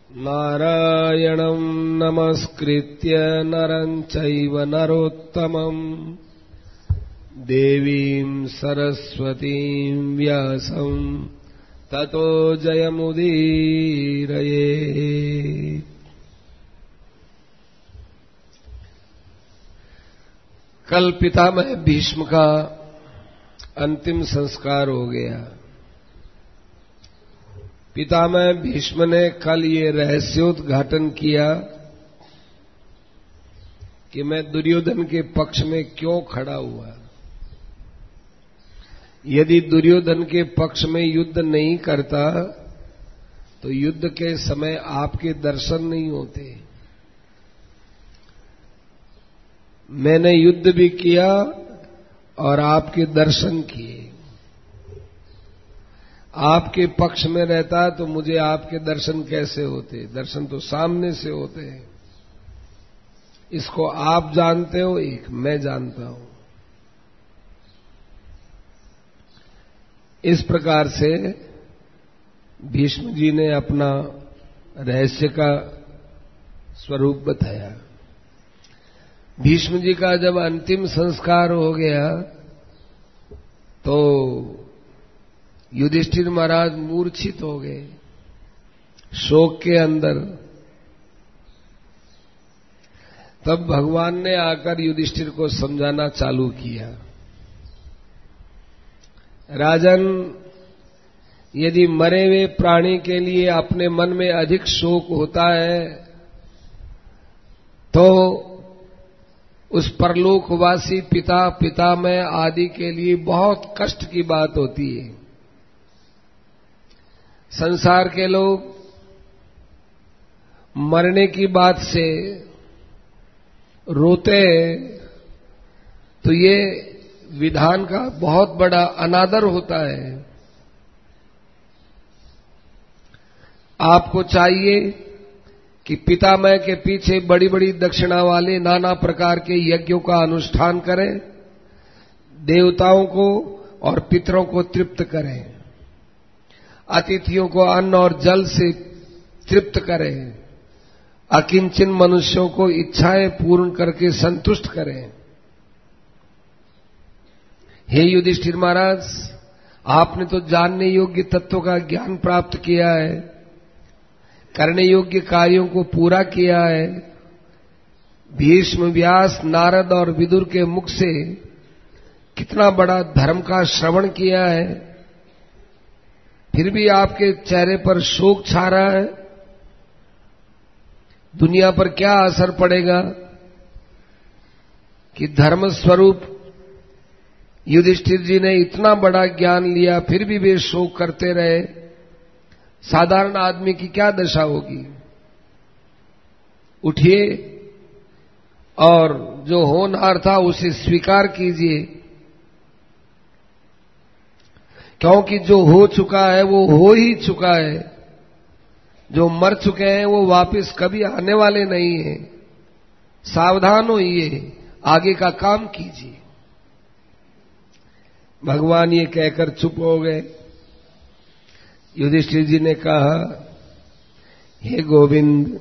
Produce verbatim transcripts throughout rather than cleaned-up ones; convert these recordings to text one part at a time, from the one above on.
नारायणं नमस्कृत्य नरं चैव नरोत्तमं देवीं सरस्वतीं व्यासं ततो जयमुदीरये। कल पितामह भीष्म का अंतिम संस्कार हो गया। पितामह भीष्म ने कल ये रहस्योद्घाटन किया कि मैं दुर्योधन के पक्ष में क्यों खड़ा हुआ। यदि दुर्योधन के पक्ष में युद्ध नहीं करता तो युद्ध के समय आपके दर्शन नहीं होते। मैंने युद्ध भी किया और आपके दर्शन किए। आपके पक्ष में रहता तो मुझे आपके दर्शन कैसे होते? दर्शन तो सामने से होते हैं। इसको आप जानते हो, एक मैं जानता हूं। इस प्रकार से भीष्म जी ने अपना रहस्य का स्वरूप बताया। भीष्म जी का जब अंतिम संस्कार हो गया तो युधिष्ठिर महाराज मूर्छित हो गए शोक के अंदर। तब भगवान ने आकर युधिष्ठिर को समझाना चालू किया, राजन, यदि मरे हुए प्राणी के लिए अपने मन में अधिक शोक होता है तो उस परलोकवासी पिता पितामह आदि के लिए बहुत कष्ट की बात होती है। संसार के लोग मरने की बात से रोते हैं तो ये विधान का बहुत बड़ा अनादर होता है। आपको चाहिए कि पितामह के पीछे बड़ी बड़ी दक्षिणा वाले नाना प्रकार के यज्ञों का अनुष्ठान करें, देवताओं को और पितरों को तृप्त करें, अतिथियों को अन्न और जल से तृप्त करें, अकिंचन मनुष्यों को इच्छाएं पूर्ण करके संतुष्ट करें। हे युधिष्ठिर महाराज, आपने तो जानने योग्य तत्वों का ज्ञान प्राप्त किया है, करने योग्य कार्यों को पूरा किया है। भीष्म, व्यास, नारद और विदुर के मुख से कितना बड़ा धर्म का श्रवण किया है, फिर भी आपके चेहरे पर शोक छा रहा है। दुनिया पर क्या असर पड़ेगा कि धर्म स्वरूप युधिष्ठिर जी ने इतना बड़ा ज्ञान लिया फिर भी वे शोक करते रहे। साधारण आदमी की क्या दशा होगी? उठिए और जो होनहार था उसे स्वीकार कीजिए, क्योंकि जो हो चुका है वो हो ही चुका है। जो मर चुके हैं वो वापस कभी आने वाले नहीं हैं। सावधान होइए, आगे का काम कीजिए। भगवान ये कहकर चुप हो गए। युधिष्ठिर जी ने कहा, हे गोविंद,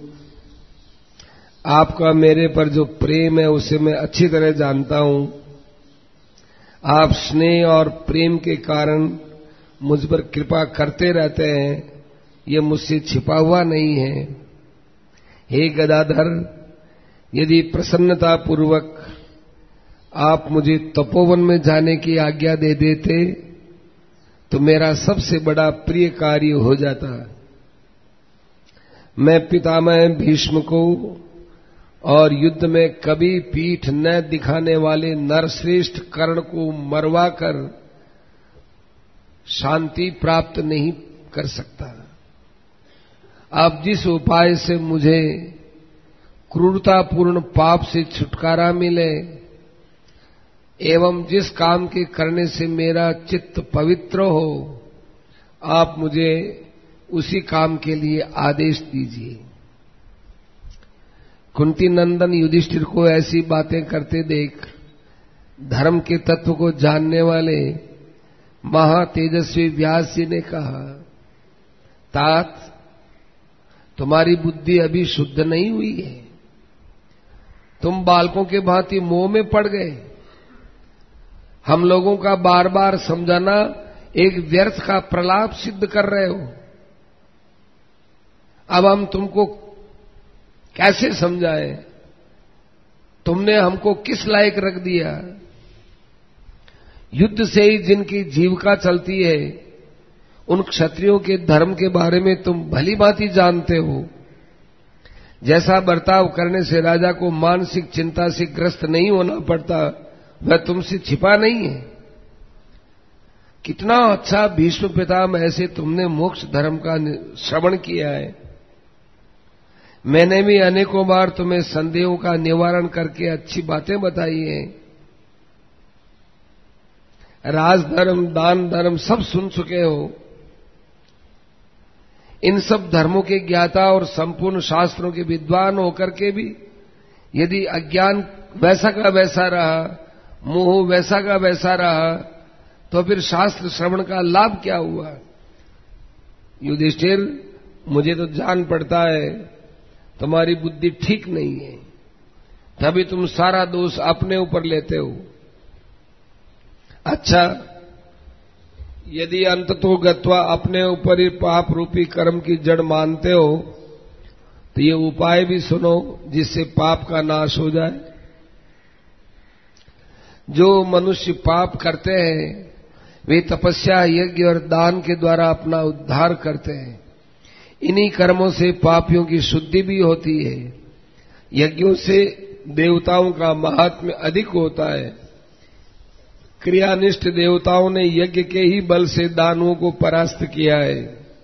आपका मेरे पर जो प्रेम है उसे मैं अच्छी तरह जानता हूं। आप स्नेह और प्रेम के कारण मुझ पर कृपा करते रहते हैं, ये मुझसे छिपा हुआ नहीं है। हे गदाधर, यदि प्रसन्नता पूर्वक आप मुझे तपोवन में जाने की आज्ञा दे देते तो मेरा सबसे बड़ा प्रिय कार्य हो जाता। मैं पितामह भीष्म को और युद्ध में कभी पीठ न दिखाने वाले नरश्रेष्ठ कर्ण को मरवाकर शांति प्राप्त नहीं कर सकता। आप जिस उपाय से मुझे क्रूरतापूर्ण पाप से छुटकारा मिले एवं जिस काम के करने से मेरा चित्त पवित्र हो, आप मुझे उसी काम के लिए आदेश दीजिए। कुंती नंदन युधिष्ठिर को ऐसी बातें करते देख धर्म के तत्व को जानने वाले महातेजस्वी व्यास जी ने कहा, तात, तुम्हारी बुद्धि अभी शुद्ध नहीं हुई है। तुम बालकों के भांति मोह में पड़ गए। हम लोगों का बार बार समझाना एक व्यर्थ का प्रलाप सिद्ध कर रहे हो। अब हम तुमको कैसे समझाएं? तुमने हमको किस लायक रख दिया? युद्ध से ही जिनकी जीविका चलती है, उन क्षत्रियों के धर्म के बारे में तुम भली भांति जानते हो। जैसा बर्ताव करने से राजा को मानसिक चिंता से ग्रस्त नहीं होना पड़ता, वह तुमसे छिपा नहीं है। कितना अच्छा भीष्म पितामह ऐसे तुमने मोक्ष धर्म का श्रवण किया है। मैंने भी अनेकों बार तुम्हें संदेहों का निवारण करके अच्छी बातें बताई हैं। राजधर्म, दान धर्म सब सुन चुके हो। इन सब धर्मों के ज्ञाता और संपूर्ण शास्त्रों के विद्वान होकर के भी यदि अज्ञान वैसा का वैसा रहा, मोह वैसा का वैसा रहा, तो फिर शास्त्र श्रवण का लाभ क्या हुआ? युधिष्ठिर, मुझे तो जान पड़ता है तुम्हारी बुद्धि ठीक नहीं है, तभी तुम सारा दोष अपने ऊपर लेते हो। अच्छा, यदि अंततो गत्वा अपने ऊपर ही पाप रूपी कर्म की जड़ मानते हो, तो ये उपाय भी सुनो जिससे पाप का नाश हो जाए। जो मनुष्य पाप करते हैं वे तपस्या, यज्ञ और दान के द्वारा अपना उद्धार करते हैं। इन्हीं कर्मों से पापियों की शुद्धि भी होती है। यज्ञों से देवताओं का महात्म्य अधिक होता है। क्रियानिष्ठ देवताओं ने यज्ञ के ही बल से दानवों को परास्त किया है।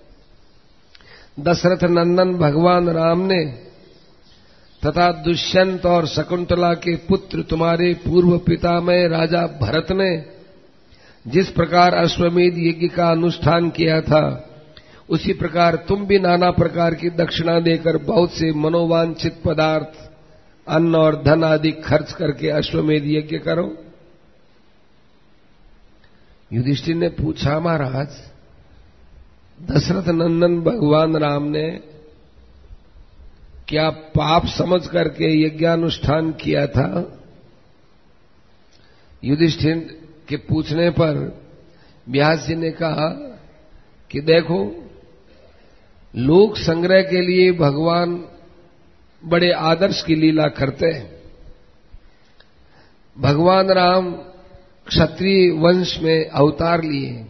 दशरथ नंदन भगवान राम ने तथा दुष्यंत और शकुंतला के पुत्र तुम्हारे पूर्व पितामह राजा भरत ने जिस प्रकार अश्वमेध यज्ञ का अनुष्ठान किया था, उसी प्रकार तुम भी नाना प्रकार की दक्षिणा देकर बहुत से मनोवांछित पदार्थ, अन्न और धन आदि खर्च करके अश्वमेध यज्ञ करो। युधिष्ठिर ने पूछा, महाराज, दशरथ नंदन भगवान राम ने क्या पाप समझ करके यज्ञानुष्ठान किया था? युधिष्ठिर के पूछने पर व्यास जी ने कहा कि देखो, लोक संग्रह के लिए भगवान बड़े आदर्श की लीला करते हैं। भगवान राम क्षत्रिय वंश में अवतार लिए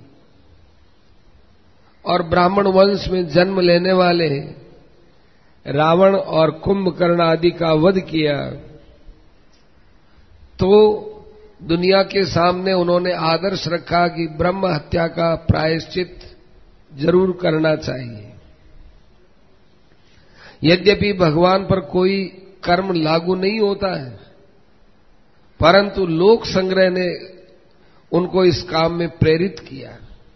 और ब्राह्मण वंश में जन्म लेने वाले रावण और कुंभकर्ण आदि का वध किया, तो दुनिया के सामने उन्होंने आदर्श रखा कि ब्रह्म हत्या का प्रायश्चित जरूर करना चाहिए। यद्यपि भगवान पर कोई कर्म लागू नहीं होता है, परंतु लोक संग्रह ने उनको इस काम में प्रेरित किया।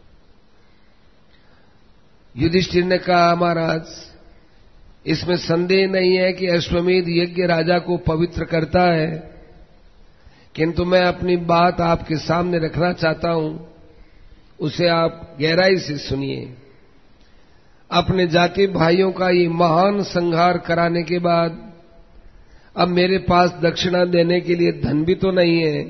युधिष्ठिर ने कहा, महाराज, इसमें संदेह नहीं है कि अश्वमेध यज्ञ राजा को पवित्र करता है, किंतु मैं अपनी बात आपके सामने रखना चाहता हूं, उसे आप गहराई से सुनिए। अपने जाति भाइयों का ये महान संहार कराने के बाद अब मेरे पास दक्षिणा देने के लिए धन भी तो नहीं है,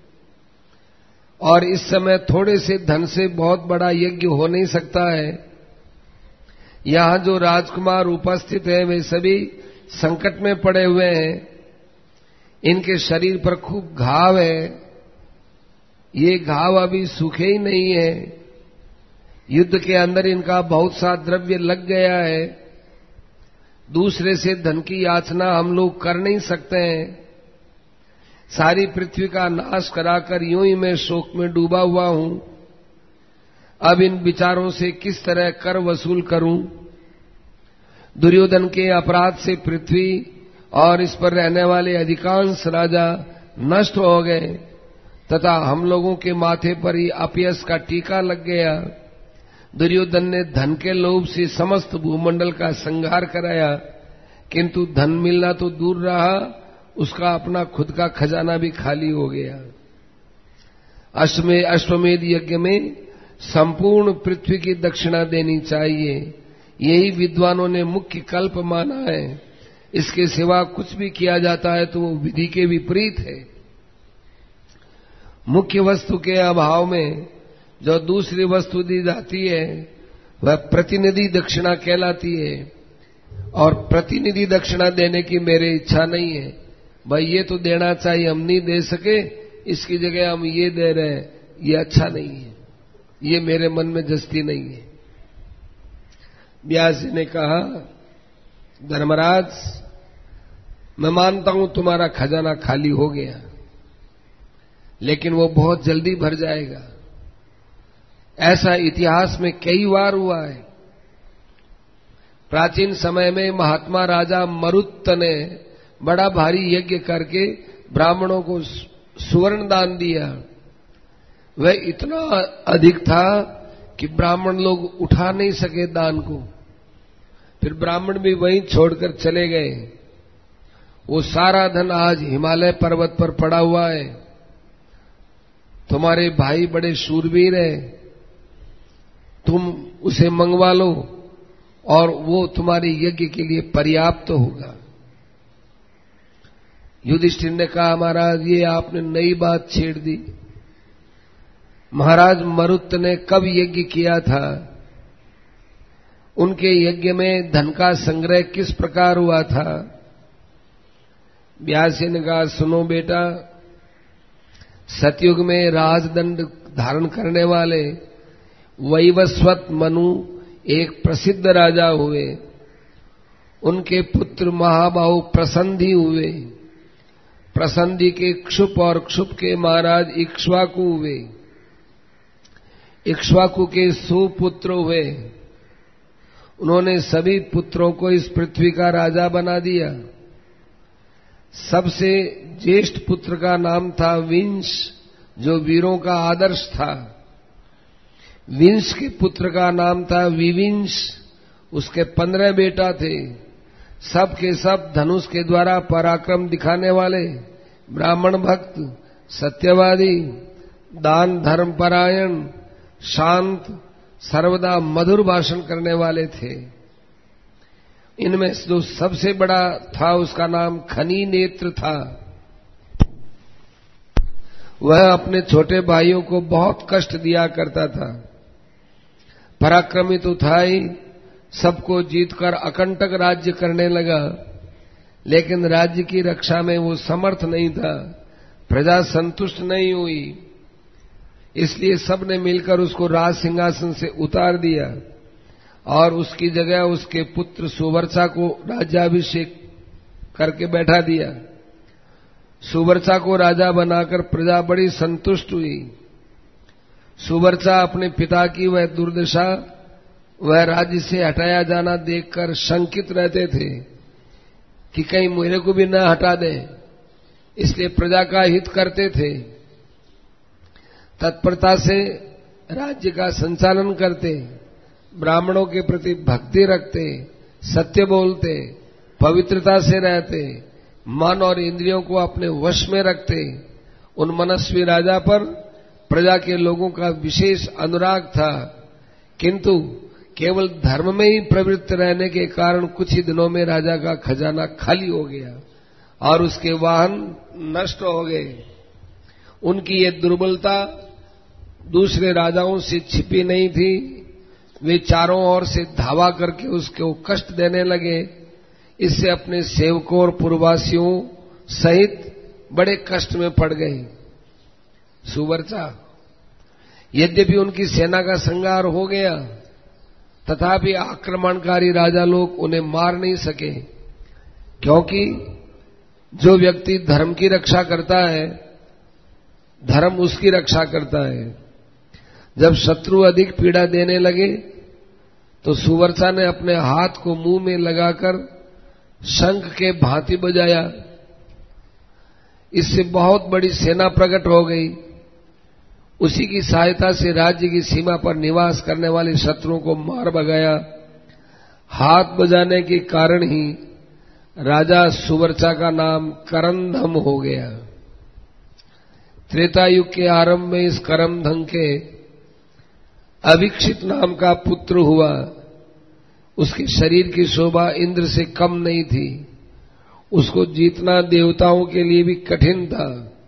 और इस समय थोड़े से धन से बहुत बड़ा यज्ञ हो नहीं सकता है। यहां जो राजकुमार उपस्थित हैं वे सभी संकट में पड़े हुए हैं। इनके शरीर पर खूब घाव है, ये घाव अभी सूखे ही नहीं है। युद्ध के अंदर इनका बहुत सा द्रव्य लग गया है। दूसरे से धन की याचना हम लोग कर नहीं सकते हैं। सारी पृथ्वी का नाश कराकर यूं ही मैं शोक में डूबा हुआ हूं। अब इन विचारों से किस तरह कर वसूल करूं? दुर्योधन के अपराध से पृथ्वी और इस पर रहने वाले अधिकांश राजा नष्ट हो गए तथा हम लोगों के माथे पर ही अपयश का टीका लग गया। दुर्योधन ने धन के लोभ से समस्त भूमंडल का संहार कराया, किंतु धन मिलना तो दूर रहा, उसका अपना खुद का खजाना भी खाली हो गया। अश्वमेध यज्ञ में संपूर्ण पृथ्वी की दक्षिणा देनी चाहिए, यही विद्वानों ने मुख्य कल्प माना है। इसके सिवा कुछ भी किया जाता है तो वो विधि के विपरीत है। मुख्य वस्तु के अभाव में जो दूसरी वस्तु दी जाती है वह प्रतिनिधि दक्षिणा कहलाती है, और प्रतिनिधि दक्षिणा देने की मेरी इच्छा नहीं है। भाई ये तो देना चाहिए, हम नहीं दे सके, इसकी जगह हम ये दे रहे हैं, ये अच्छा नहीं है, ये मेरे मन में जस्ती नहीं है। व्यास जी ने कहा, धर्मराज मैं मानता हूं तुम्हारा खजाना खाली हो गया, लेकिन वो बहुत जल्दी भर जाएगा। ऐसा इतिहास में कई बार हुआ है। प्राचीन समय में महात्मा राजा मरुत ने बड़ा भारी यज्ञ करके ब्राह्मणों को सुवर्ण दान दिया। वह इतना अधिक था कि ब्राह्मण लोग उठा नहीं सके दान को। फिर ब्राह्मण भी वहीं छोड़कर चले गए। वो सारा धन आज हिमालय पर्वत पर पड़ा हुआ है। तुम्हारे भाई बड़े शूरवीर हैं, तुम उसे मंगवा लो और वो तुम्हारे यज्ञ के लिए पर्याप्त होगा। युधिष्ठिर ने कहा, महाराज ये आपने नई बात छेड़ दी। महाराज मरुत ने कब यज्ञ किया था? उनके यज्ञ में धन का संग्रह किस प्रकार हुआ था? व्यास जी ने कहा, सुनो बेटा, सतयुग में राजदंड धारण करने वाले वैवस्वत मनु एक प्रसिद्ध राजा हुए। उनके पुत्र महाबाहु प्रसंधि हुए। प्रसंधि के क्षुप और क्षुप के महाराज इक्ष्वाकु हुए। इक्ष्वाकु के सुपुत्र हुए। उन्होंने सभी पुत्रों को इस पृथ्वी का राजा बना दिया। सबसे ज्येष्ठ पुत्र का नाम था विंश, जो वीरों का आदर्श था। विंश के पुत्र का नाम था विविंश। उसके पंद्रह बेटा थे। सब के सब धनुष के द्वारा पराक्रम दिखाने वाले, ब्राह्मण भक्त, सत्यवादी, दान धर्म परायण, शांत, सर्वदा मधुर भाषण करने वाले थे। इनमें जो सबसे बड़ा था उसका नाम खनी नेत्र था। वह अपने छोटे भाइयों को बहुत कष्ट दिया करता था। पराक्रमी तो था ही, सबको जीतकर अकंटक राज्य करने लगा, लेकिन राज्य की रक्षा में वो समर्थ नहीं था। प्रजा संतुष्ट नहीं हुई, इसलिए सबने मिलकर उसको राज सिंहासन से उतार दिया और उसकी जगह उसके पुत्र सुवर्चा को राज्याभिषेक करके बैठा दिया। सुवर्चा को राजा बनाकर प्रजा बड़ी संतुष्ट हुई। सुवर्चा अपने पिता की वह दुर्दशा, वह राज्य से हटाया जाना देखकर शंकित रहते थे कि कहीं मेरे को भी न हटा दें, इसलिए प्रजा का हित करते थे। तत्परता से राज्य का संचालन करते, ब्राह्मणों के प्रति भक्ति रखते, सत्य बोलते, पवित्रता से रहते, मन और इंद्रियों को अपने वश में रखते। उन मनस्वी राजा पर प्रजा के लोगों का विशेष अनुराग था, किंतु केवल धर्म में ही प्रवृत्त रहने के कारण कुछ ही दिनों में राजा का खजाना खाली हो गया और उसके वाहन नष्ट हो गए। उनकी ये दुर्बलता दूसरे राजाओं से छिपी नहीं थी। वे चारों ओर से धावा करके उसको कष्ट देने लगे। इससे अपने सेवकों और पूर्ववासियों सहित बड़े कष्ट में पड़ गई। सुवर्चा, यद्यपि उनकी सेना का संहार हो गया, तथापि आक्रमणकारी राजा लोग उन्हें मार नहीं सके, क्योंकि जो व्यक्ति धर्म की रक्षा करता है, धर्म उसकी रक्षा करता है। जब शत्रु अधिक पीड़ा देने लगे तो सुवर्चा ने अपने हाथ को मुंह में लगाकर शंख के भांति बजाया। इससे बहुत बड़ी सेना प्रकट हो गई। उसी की सहायता से राज्य की सीमा पर निवास करने वाले शत्रुओं को मार भगाया। हाथ बजाने के कारण ही राजा सुवर्चा का नाम करंधम हो गया। त्रेता युग के आरंभ में इस करंधम के अभिक्षित नाम का पुत्र हुआ। उसके शरीर की शोभा इंद्र से कम नहीं थी। उसको जीतना देवताओं के लिए भी कठिन था।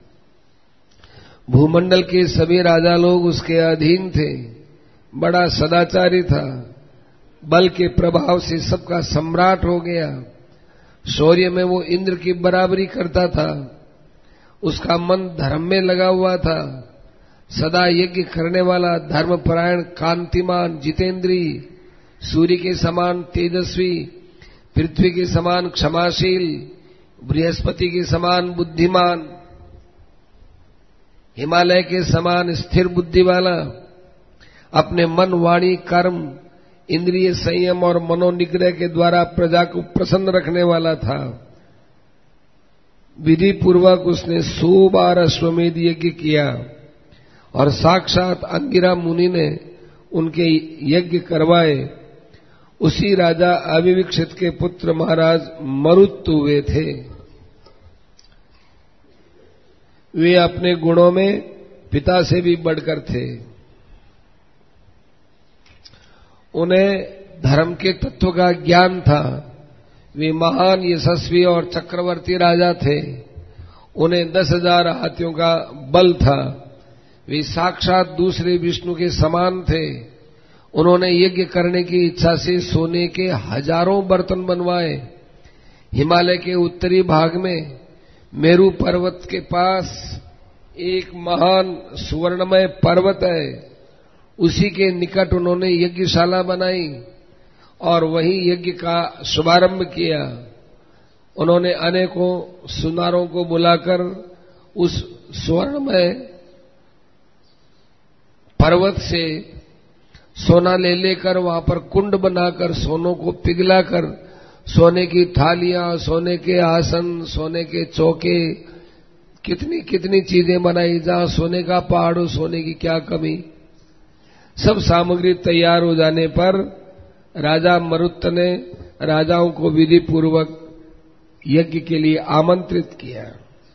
भूमंडल के सभी राजा लोग उसके अधीन थे। बड़ा सदाचारी था। बल के प्रभाव से सबका सम्राट हो गया। शौर्य में वो इंद्र की बराबरी करता था। उसका मन धर्म में लगा हुआ था। सदा यज्ञ करने वाला, धर्मपरायण, कांतिमान, जितेंद्री, सूर्य के समान तेजस्वी, पृथ्वी के समान क्षमाशील, बृहस्पति के समान बुद्धिमान, हिमालय के समान स्थिर बुद्धि वाला, अपने मन, वाणी, कर्म, इंद्रिय संयम और मनोनिग्रह के द्वारा प्रजा को प्रसन्न रखने वाला था। विधि पूर्वक उसने सौ बार अश्वमेध यज्ञ किया और साक्षात अंगिरा मुनि ने उनके यज्ञ करवाए। उसी राजा अविवीक्षित के पुत्र महाराज मरुत हुए थे। वे अपने गुणों में पिता से भी बढ़कर थे। उन्हें धर्म के तत्व का ज्ञान था। वे महान, यशस्वी और चक्रवर्ती राजा थे। उन्हें दस हजार हाथियों का बल था। वे साक्षात दूसरे विष्णु के समान थे। उन्होंने यज्ञ करने की इच्छा से सोने के हजारों बर्तन बनवाए। हिमालय के उत्तरी भाग में मेरू पर्वत के पास एक महान सुवर्णमय पर्वत है। उसी के निकट उन्होंने यज्ञशाला बनाई और वहीं यज्ञ का शुभारंभ किया। उन्होंने अनेकों सुनारों को बुलाकर उस स्वर्णमय पर्वत से सोना ले लेकर वहां पर कुंड बनाकर सोनों को पिघलाकर सोने की थालियां, सोने के आसन, सोने के चौके, कितनी कितनी चीजें बनाई। जहां सोने का पहाड़ हो, सोने की क्या कमी। सब सामग्री तैयार हो जाने पर राजा मरुत ने राजाओं को विधि पूर्वक यज्ञ के लिए आमंत्रित किया।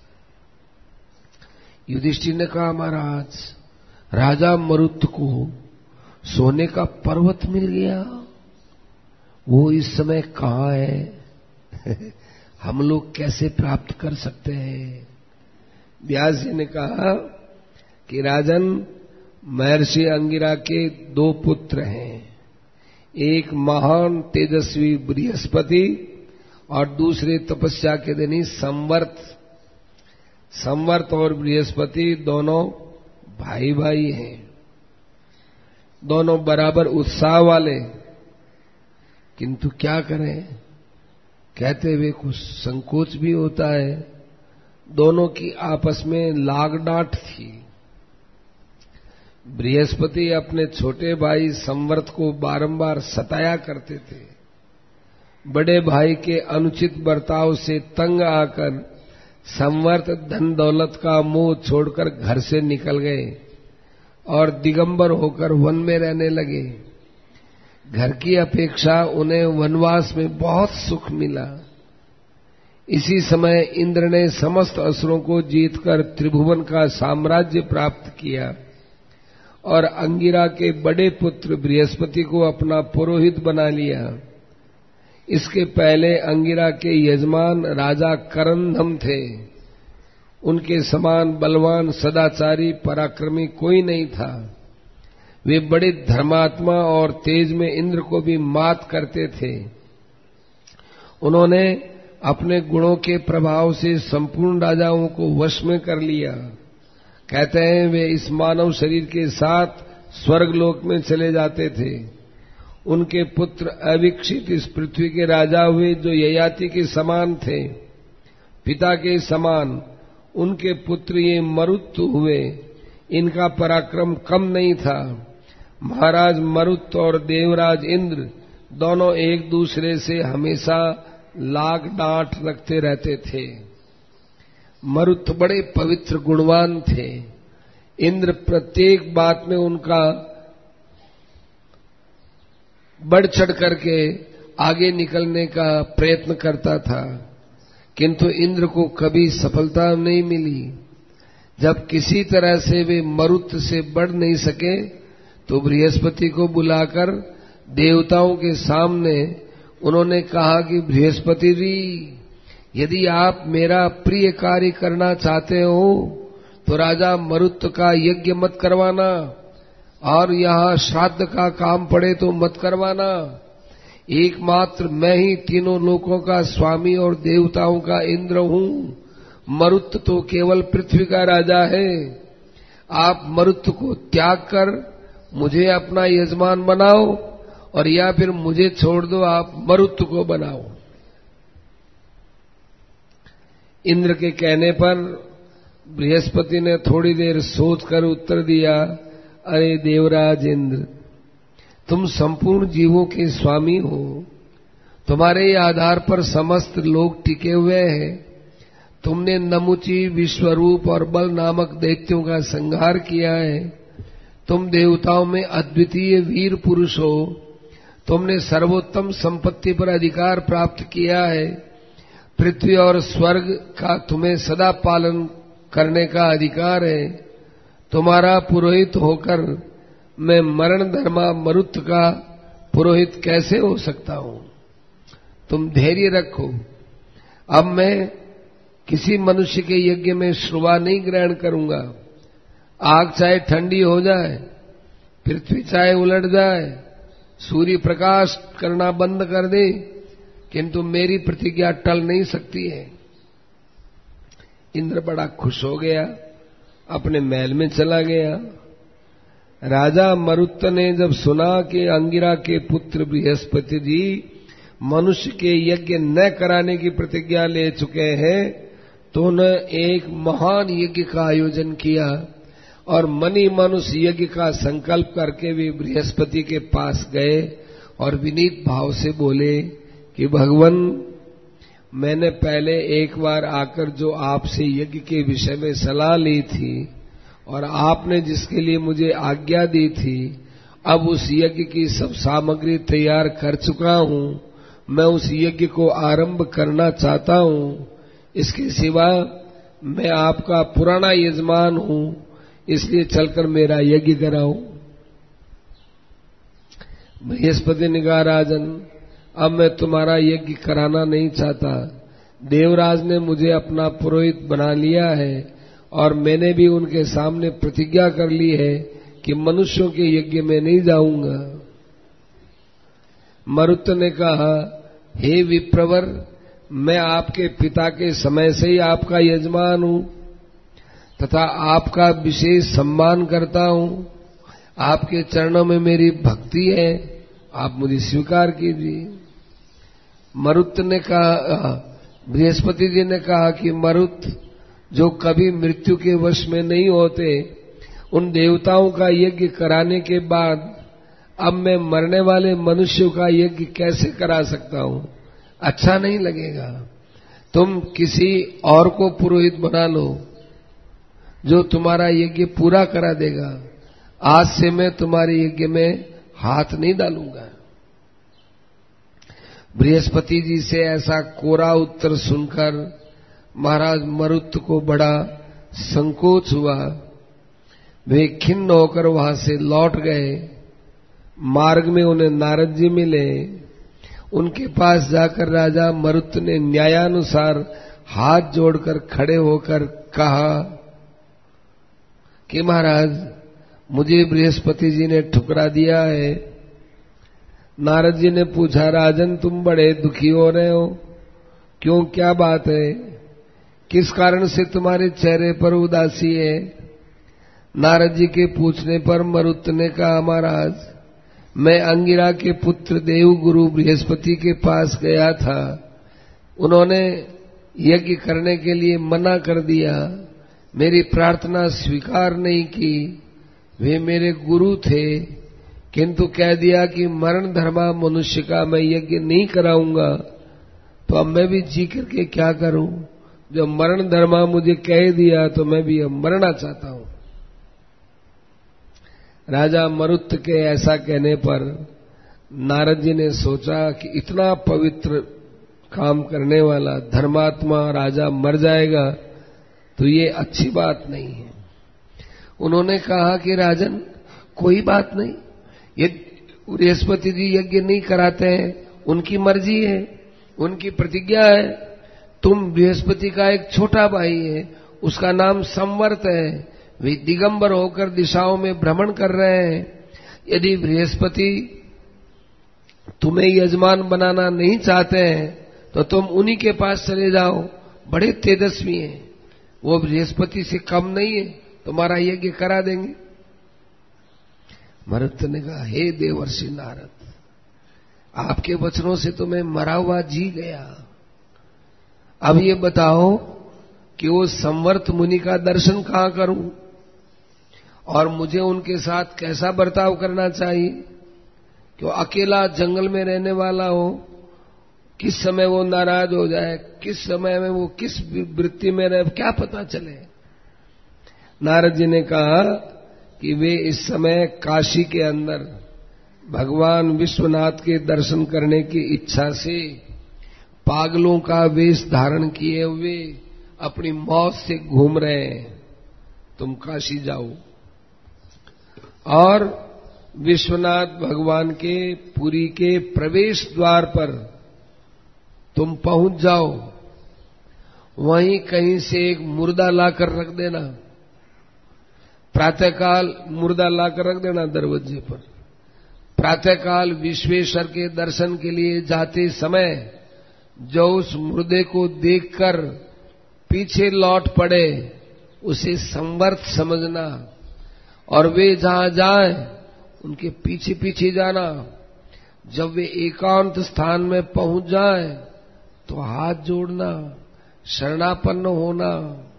युधिष्ठिर ने कहा, महाराज, राजा मरुत को सोने का पर्वत मिल गया, वो इस समय कहाँ है? हम लोग कैसे प्राप्त कर सकते हैं? व्यास जी ने कहा कि राजन, महर्षि अंगिरा के दो पुत्र हैं। एक महान तेजस्वी बृहस्पति और दूसरे तपस्या के दिनी संवर्त। संवर्त और बृहस्पति दोनों भाई भाई हैं। दोनों बराबर उत्साह वाले। किंतु क्या करें, कहते हुए कुछ संकोच भी होता है। दोनों की आपस में लाग डांट थी। बृहस्पति अपने छोटे भाई संवर्त को बारंबार सताया करते थे। बड़े भाई के अनुचित बर्ताव से तंग आकर संवर्त धन दौलत का मोह छोड़कर घर से निकल गए और दिगंबर होकर वन में रहने लगे। घर की अपेक्षा उन्हें वनवास में बहुत सुख मिला। इसी समय इंद्र ने समस्त असुरों को जीतकर त्रिभुवन का साम्राज्य प्राप्त किया और अंगिरा के बड़े पुत्र बृहस्पति को अपना पुरोहित बना लिया। इसके पहले अंगिरा के यजमान राजा करंधम थे। उनके समान बलवान, सदाचारी, पराक्रमी कोई नहीं था। वे बड़े धर्मात्मा और तेज में इंद्र को भी मात करते थे। उन्होंने अपने गुणों के प्रभाव से संपूर्ण राजाओं को वश में कर लिया। कहते हैं वे इस मानव शरीर के साथ स्वर्गलोक में चले जाते थे। उनके पुत्र अविक्षित इस पृथ्वी के राजा हुए, जो ययाति के समान थे, पिता के समान। उनके पुत्र ये मरुत हुए। इनका पराक्रम कम नहीं था। महाराज मरुत और देवराज इंद्र दोनों एक दूसरे से हमेशा लाग डांट रखते रहते थे। मरुत बड़े पवित्र गुणवान थे। इंद्र प्रत्येक बात में उनका बढ़ चढ़ करके आगे निकलने का प्रयत्न करता था, किंतु इंद्र को कभी सफलता नहीं मिली। जब किसी तरह से वे मरुत से बढ़ नहीं सके तो बृहस्पति को बुलाकर देवताओं के सामने उन्होंने कहा कि बृहस्पति जी, यदि आप मेरा प्रिय कार्य करना चाहते हो तो राजा मरुत का यज्ञ मत करवाना, और यहाँ श्राद्ध का काम पड़े तो मत करवाना। एकमात्र मैं ही तीनों लोकों का स्वामी और देवताओं का इंद्र हूँ। मरुत तो केवल पृथ्वी का राजा है। आप मरुत को त्याग कर मुझे अपना यजमान बनाओ, और या फिर मुझे छोड़ दो, आप मरुत को बनाओ। इंद्र के कहने पर बृहस्पति ने थोड़ी देर सोचकर उत्तर दिया, अरे देवराज इंद्र, तुम संपूर्ण जीवों के स्वामी हो। तुम्हारे आधार पर समस्त लोग टिके हुए हैं। तुमने नमुची, विश्वरूप और बल नामक दैत्यों का संहार किया है। तुम देवताओं में अद्वितीय वीर पुरुष हो। तुमने सर्वोत्तम संपत्ति पर अधिकार प्राप्त किया है। पृथ्वी और स्वर्ग का तुम्हें सदा पालन करने का अधिकार है। तुम्हारा पुरोहित होकर मैं मरण धर्मा मरुत का पुरोहित कैसे हो सकता हूं? तुम धैर्य रखो। अब मैं किसी मनुष्य के यज्ञ में श्रुवा नहीं ग्रहण करूंगा। आग चाहे ठंडी हो जाए, पृथ्वी चाहे उलट जाए, सूर्य प्रकाश करना बंद कर दे, किंतु मेरी प्रतिज्ञा टल नहीं सकती है। इंद्र बड़ा खुश हो गया, अपने महल में चला गया। राजा मरुत ने जब सुना कि अंगिरा के पुत्र बृहस्पति जी मनुष्य के यज्ञ न कराने की प्रतिज्ञा ले चुके हैं, तो उन्होंने एक महान यज्ञ का आयोजन किया और मनी मन उस यज्ञ का संकल्प करके वे बृहस्पति के पास गए और विनीत भाव से बोले कि भगवान, मैंने पहले एक बार आकर जो आपसे यज्ञ के विषय में सलाह ली थी और आपने जिसके लिए मुझे आज्ञा दी थी, अब उस यज्ञ की सब सामग्री तैयार कर चुका हूं। मैं उस यज्ञ को आरंभ करना चाहता हूं। इसके सिवा मैं आपका पुराना यजमान हूं, इसलिए चलकर मेरा यज्ञ कराओ। बृहस्पति ने कहा, राजन, अब मैं तुम्हारा यज्ञ कराना नहीं चाहता। देवराज ने मुझे अपना पुरोहित बना लिया है और मैंने भी उनके सामने प्रतिज्ञा कर ली है कि मनुष्यों के यज्ञ में नहीं जाऊंगा। मरुत ने कहा, हे विप्रवर, मैं आपके पिता के समय से ही आपका यजमान हूं तथा आपका विशेष सम्मान करता हूं। आपके चरणों में मेरी भक्ति है, आप मुझे स्वीकार कीजिए। मरुत ने कहा, बृहस्पति जी ने कहा कि मरुत, जो कभी मृत्यु के वश में नहीं होते, उन देवताओं का यज्ञ कराने के बाद अब मैं मरने वाले मनुष्यों का यज्ञ कैसे करा सकता हूं? अच्छा नहीं लगेगा। तुम किसी और को पुरोहित बना लो जो तुम्हारा यज्ञ पूरा करा देगा। आज से मैं तुम्हारे यज्ञ में हाथ नहीं डालूंगा। बृहस्पति जी से ऐसा कोरा उत्तर सुनकर महाराज मरुत को बड़ा संकोच हुआ। वे खिन्न होकर वहां से लौट गए। मार्ग में उन्हें नारद जी मिले। उनके पास जाकर राजा मरुत ने न्यायानुसार हाथ जोड़कर खड़े होकर कहा कि महाराज, मुझे बृहस्पति जी ने ठुकरा दिया है। नारद जी ने पूछा, राजन, तुम बड़े दुखी हो रहे हो, क्यों, क्या बात है? किस कारण से तुम्हारे चेहरे पर उदासी है? नारद जी के पूछने पर मरुत ने कहा, महाराज, मैं अंगिरा के पुत्र देव गुरु बृहस्पति के पास गया था। उन्होंने यज्ञ करने के लिए मना कर दिया, मेरी प्रार्थना स्वीकार नहीं की। वे मेरे गुरु थे, किंतु कह दिया कि मरण धर्मा मनुष्य का मैं यज्ञ नहीं कराऊंगा। तो अब मैं भी जी करके क्या करूं? जब मरण धर्मा मुझे कह दिया तो मैं भी अब मरना चाहता हूं। राजा मरुत के ऐसा कहने पर नारद जी ने सोचा कि इतना पवित्र काम करने वाला धर्मात्मा राजा मर जाएगा तो ये अच्छी बात नहीं है। उन्होंने कहा कि राजन, कोई बात नहीं, यदि बृहस्पति जी यज्ञ नहीं कराते हैं, उनकी मर्जी है, उनकी प्रतिज्ञा है। तुम बृहस्पति का एक छोटा भाई है, उसका नाम संवर्त है, वे दिगंबर होकर दिशाओं में भ्रमण कर रहे हैं। यदि बृहस्पति तुम्हें यजमान बनाना नहीं चाहते हैं तो तुम उन्हीं के पास चले जाओ, बड़े तेजस्वी हैं, वो बृहस्पति से कम नहीं है, तुम्हारा यज्ञ करा देंगे। मरुत ने कहा, हे देवर्षि नारद, आपके वचनों से तो मैं मरा हुआ जी गया। अब ये बताओ कि वो संवर्त मुनि का दर्शन कहां करूं और मुझे उनके साथ कैसा बर्ताव करना चाहिए कि वो अकेला जंगल में रहने वाला हो, किस समय वो नाराज हो जाए, किस समय में वो किस वृत्ति में रहे, क्या पता चले। नारद जी ने कहा कि वे इस समय काशी के अंदर भगवान विश्वनाथ के दर्शन करने की इच्छा से पागलों का वेश धारण किए हुए अपनी मौत से घूम रहे हैं। तुम काशी जाओ और विश्वनाथ भगवान के पुरी के प्रवेश द्वार पर तुम पहुंच जाओ, वहीं कहीं से एक मुर्दा लाकर रख देना, प्रातःकाल मुर्दा लाकर रख देना दरवाजे पर। प्रातःकाल विश्वेश्वर के दर्शन के लिए जाते समय जो उस मुर्दे को देखकर पीछे लौट पड़े उसे संवर्त समझना और वे जहां जाएं उनके पीछे पीछे जाना। जब वे एकांत स्थान में पहुंच जाएं तो हाथ जोड़ना, शरणापन्न होना,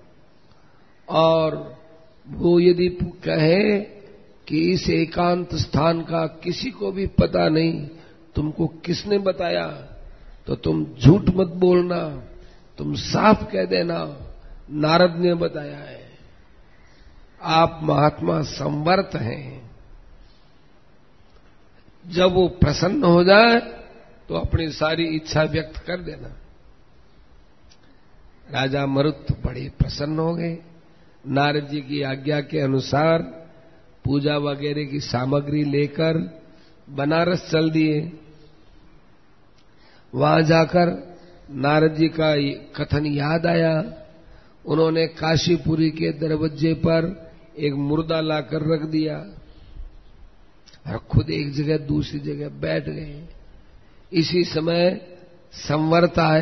और वो यदि कहे कि इस एकांत स्थान का किसी को भी पता नहीं, तुमको किसने बताया, तो तुम झूठ मत बोलना, तुम साफ कह देना नारद ने बताया है, आप महात्मा संवर्त हैं। जब वो प्रसन्न हो जाए तो अपनी सारी इच्छा व्यक्त कर देना। राजा मरुत बड़े प्रसन्न हो गए। नारद जी की आज्ञा के अनुसार पूजा वगैरह की सामग्री लेकर बनारस चल दिए। वहां जाकर नारद जी का कथन याद आया। उन्होंने काशीपुरी के दरवाजे पर एक मुर्दा लाकर रख दिया और खुद एक जगह दूसरी जगह बैठ गए। इसी समय संवर्त आए,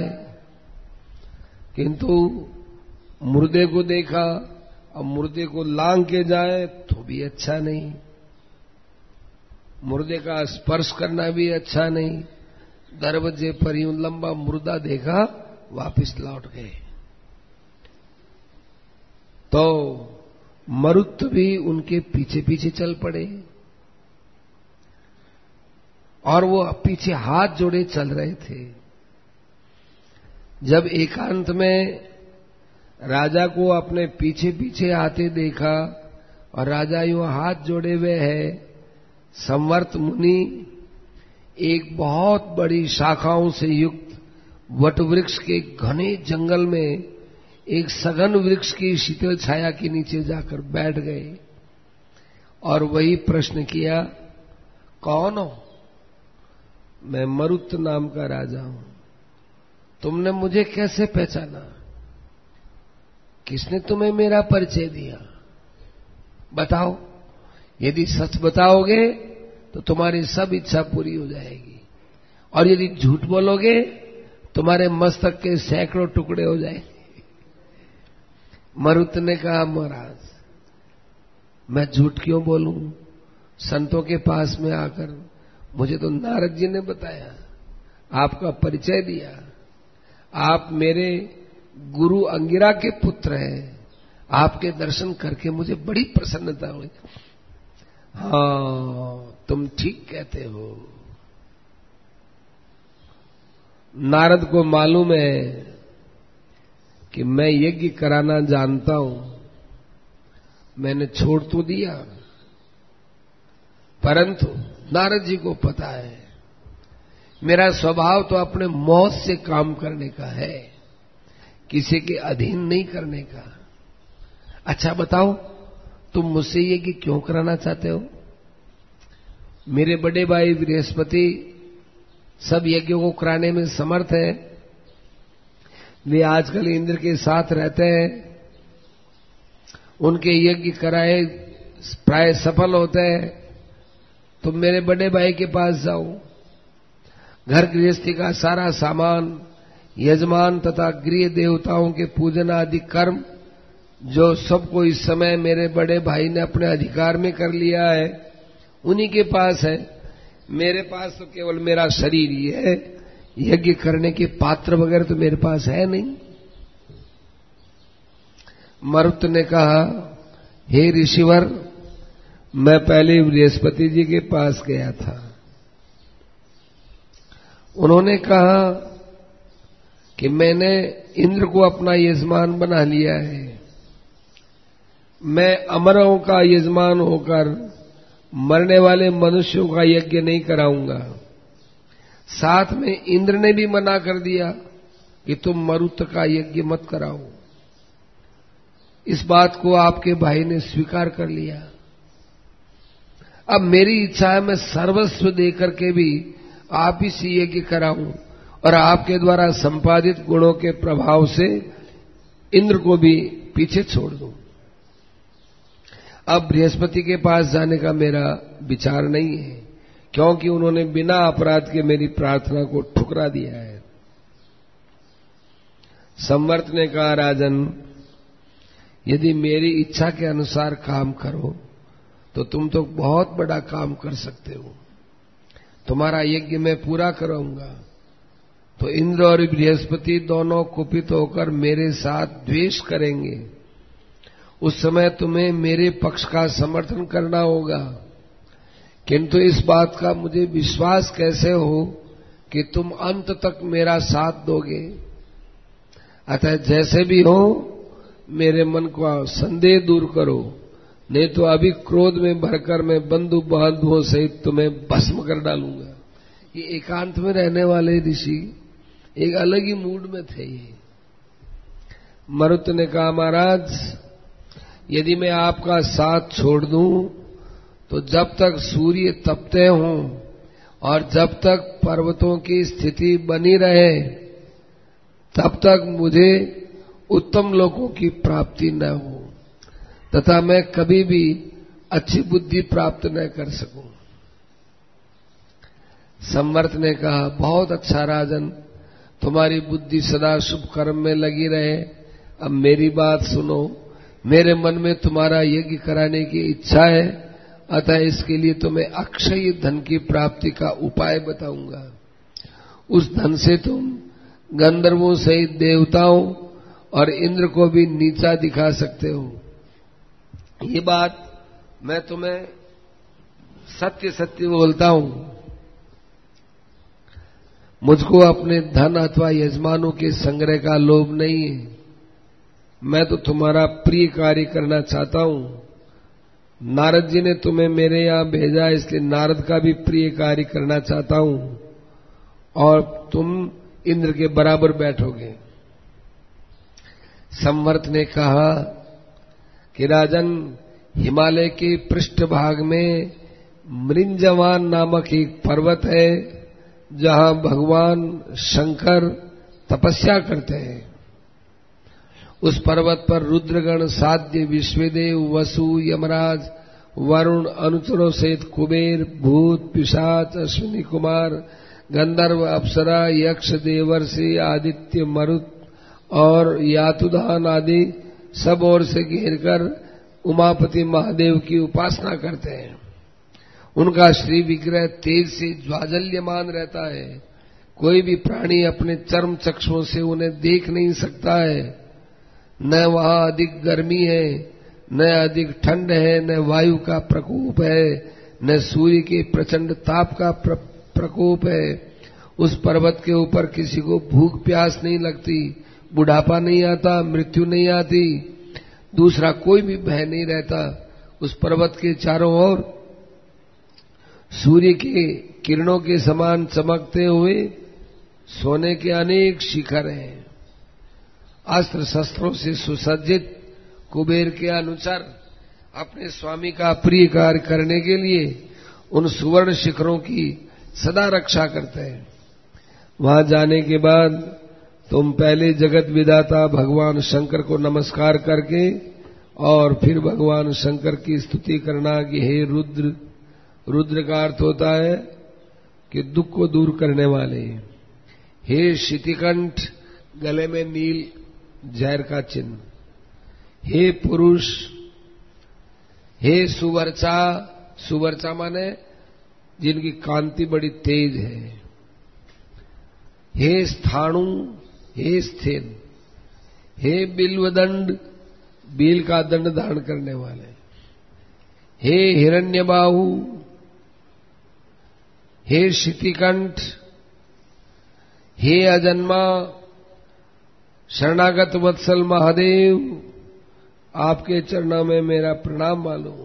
किंतु मुर्दे को देखा और मुर्दे को लांग के जाए तो भी अच्छा नहीं, मुर्दे का स्पर्श करना भी अच्छा नहीं। दरवाजे पर यूं लंबा मुर्दा देखा, वापस लौट गए। तो मरुत भी उनके पीछे पीछे चल पड़े और वो पीछे हाथ जोड़े चल रहे थे। जब एकांत में राजा को अपने पीछे पीछे आते देखा और राजा यूं हाथ जोड़े हुए है, संवर्त मुनि एक बहुत बड़ी शाखाओं से युक्त वटवृक्ष के घने जंगल में एक सघन वृक्ष की शीतल छाया के नीचे जाकर बैठ गए और वही प्रश्न किया, कौन हो? मैं मरुत नाम का राजा हूं। तुमने मुझे कैसे पहचाना? किसने तुम्हें मेरा परिचय दिया? बताओ। यदि सच बताओगे तो तुम्हारी सब इच्छा पूरी हो जाएगी, और यदि झूठ बोलोगे तुम्हारे मस्तक के सैकड़ों टुकड़े हो जाएंगे। मरुत ने कहा, महाराज मैं झूठ क्यों बोलूं? संतों के पास में आकर मुझे तो नारद जी ने बताया, आपका परिचय दिया, आप मेरे गुरु अंगिरा के पुत्र हैं, आपके दर्शन करके मुझे बड़ी प्रसन्नता हुई। हाँ, तुम ठीक कहते हो। नारद को मालूम है कि मैं यज्ञ कराना जानता हूं, मैंने छोड़ तो दिया, परंतु नारद जी को पता है मेरा स्वभाव तो अपने मौत से काम करने का है, किसी के अधीन नहीं करने का। अच्छा बताओ, तुम मुझसे यज्ञ क्यों कराना चाहते हो? मेरे बड़े भाई बृहस्पति सब यज्ञों को कराने में समर्थ है। वे आजकल इंद्र के साथ रहते हैं, उनके यज्ञ कराए प्राय सफल होते हैं। तुम मेरे बड़े भाई के पास जाओ, घर गृहस्थी का सारा सामान, यजमान तथा गृह देवताओं के पूजन आदि कर्म जो सबको इस समय मेरे बड़े भाई ने अपने अधिकार में कर लिया है, उन्हीं के पास है। मेरे पास तो केवल मेरा शरीर ही है, यज्ञ करने के पात्र वगैरह तो मेरे पास है नहीं। मरुत ने कहा, हे ऋषिवर, मैं पहले बृहस्पति जी के पास गया था। उन्होंने कहा कि मैंने इंद्र को अपना यजमान बना लिया है। मैं अमरों का यजमान होकर मरने वाले मनुष्यों का यज्ञ नहीं कराऊंगा। साथ में इंद्र ने भी मना कर दिया कि तुम मरुत का यज्ञ मत कराओ। इस बात को आपके भाई ने स्वीकार कर लिया। अब मेरी इच्छा है मैं सर्वस्व देकर के भी आप ही से यज्ञ कराऊं और आपके द्वारा संपादित गुणों के प्रभाव से इंद्र को भी पीछे छोड़ दूं। अब बृहस्पति के पास जाने का मेरा विचार नहीं है, क्योंकि उन्होंने बिना अपराध के मेरी प्रार्थना को ठुकरा दिया है। संवर्त ने कहा, राजन, यदि मेरी इच्छा के अनुसार काम करो तो तुम तो बहुत बड़ा काम कर सकते हो। तुम्हारा यज्ञ मैं पूरा कराऊंगा तो इंद्र और बृहस्पति दोनों कुपित होकर मेरे साथ द्वेष करेंगे। उस समय तुम्हें मेरे पक्ष का समर्थन करना होगा, किंतु इस बात का मुझे विश्वास कैसे हो कि तुम अंत तक मेरा साथ दोगे। अतः जैसे भी हो मेरे मन का संदेह दूर करो, नहीं तो अभी क्रोध में भरकर मैं बंधु बांधुओं सहित तुम्हें भस्म कर डालूंगा। ये एकांत में रहने वाले ऋषि एक अलग ही मूड में थे। ये मरुत ने कहा, महाराज, यदि मैं आपका साथ छोड़ दूं तो जब तक सूर्य तपते हों और जब तक पर्वतों की स्थिति बनी रहे तब तक मुझे उत्तम लोकों की प्राप्ति न हो तथा मैं कभी भी अच्छी बुद्धि प्राप्त न कर सकूं। संवर्त ने कहा, बहुत अच्छा राजन, तुम्हारी बुद्धि सदा शुभ कर्म में लगी रहे। अब मेरी बात सुनो, मेरे मन में तुम्हारा यज्ञ कराने की इच्छा है, अतः इसके लिए तुम्हें अक्षय धन की प्राप्ति का उपाय बताऊंगा। उस धन से तुम गंधर्वों सहित देवताओं और इंद्र को भी नीचा दिखा सकते हो। ये बात मैं तुम्हें सत्य सत्य बोलता हूं। मुझको अपने धन अथवा यजमानों के संग्रह का लोभ नहीं है। मैं तो तुम्हारा प्रिय कार्य करना चाहता हूं। नारद जी ने तुम्हें मेरे यहां भेजा, इसलिए नारद का भी प्रिय कार्य करना चाहता हूं और तुम इंद्र के बराबर बैठोगे। संवर्त ने कहा कि राजन, हिमालय के पृष्ठभाग में मृंजवान नामक एक पर्वत है जहां भगवान शंकर तपस्या करते हैं। उस पर्वत पर रुद्रगण, साध्य, विश्वदेव, वसु, यमराज, वरुण, अनुचरों सहित कुबेर, भूत, पिशाच, अश्विनी कुमार, गंधर्व, अप्सरा, यक्ष, देवर्षि, आदित्य, मरुत और यातुधान आदि सब ओर से घेरकर उमापति महादेव की उपासना करते हैं। उनका श्री विग्रह तेज से ज्वाजल्यमान रहता है। कोई भी प्राणी अपने चर्म चक्षुओं से उन्हें देख नहीं सकता है। न वहां अधिक गर्मी है, न अधिक ठंड है, न वायु का प्रकोप है, न सूर्य के प्रचंड ताप का प्र, प्रकोप है। उस पर्वत के ऊपर किसी को भूख प्यास नहीं लगती, बुढ़ापा नहीं आता, मृत्यु नहीं आती, दूसरा कोई भी भय नहीं रहता। उस पर्वत के चारों ओर सूर्य के किरणों के समान चमकते हुए सोने के अनेक शिखर हैं। अस्त्र शस्त्रों से सुसज्जित कुबेर के अनुचर अपने स्वामी का प्रिय कार्य करने के लिए उन सुवर्ण शिखरों की सदा रक्षा करते हैं। वहां जाने के बाद तुम पहले जगत विधाता भगवान शंकर को नमस्कार करके और फिर भगवान शंकर की स्तुति करना कि हे रुद्र, रुद्र का अर्थ होता है कि दुख को दूर करने वाले, हे शितिकंठ, गले में नील जहर का चिन्ह, हे पुरुष, हे सुवर्चा, सुवर्चा माने जिनकी कांति बड़ी तेज है, हे स्थाणु, हे स्थेन, हे बिल्वदंड, बील का दंड धारण करने वाले, हे हिरण्यबाहु, हे शितिकंठ, हे अजन्मा, शरणागत वत्सल महादेव, आपके चरणों में मेरा प्रणाम मालूम।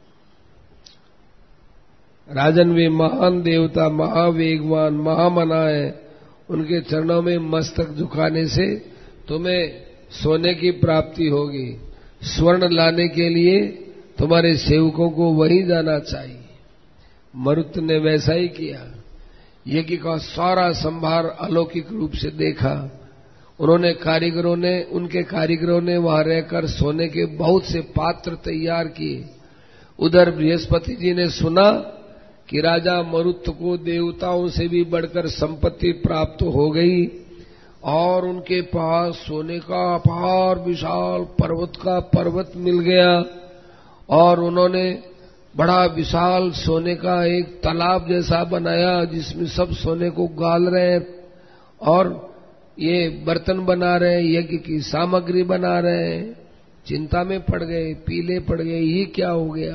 राजन वे महान देवता, महावेगवान, महामना है, उनके चरणों में मस्तक झुकाने से तुम्हें सोने की प्राप्ति होगी। स्वर्ण लाने के लिए तुम्हारे सेवकों को वहीं जाना चाहिए। मरुत ने वैसा ही किया। यज्ञ का सारा संभार अलौकिक रूप से देखा। उन्होंने कारीगरों ने उनके कारीगरों ने वहां रहकर सोने के बहुत से पात्र तैयार किए। उधर बृहस्पति जी ने सुना कि राजा मरुत को देवताओं से भी बढ़कर संपत्ति प्राप्त हो गई और उनके पास सोने का अपार विशाल पर्वत का पर्वत मिल गया और उन्होंने बड़ा विशाल सोने का एक तालाब जैसा बनाया जिसमें सब सोने को गाल रहे हैं और ये बर्तन बना रहे हैं, यज्ञ की सामग्री बना रहे हैं। चिंता में पड़ गए, पीले पड़ गए, ये क्या हो गया?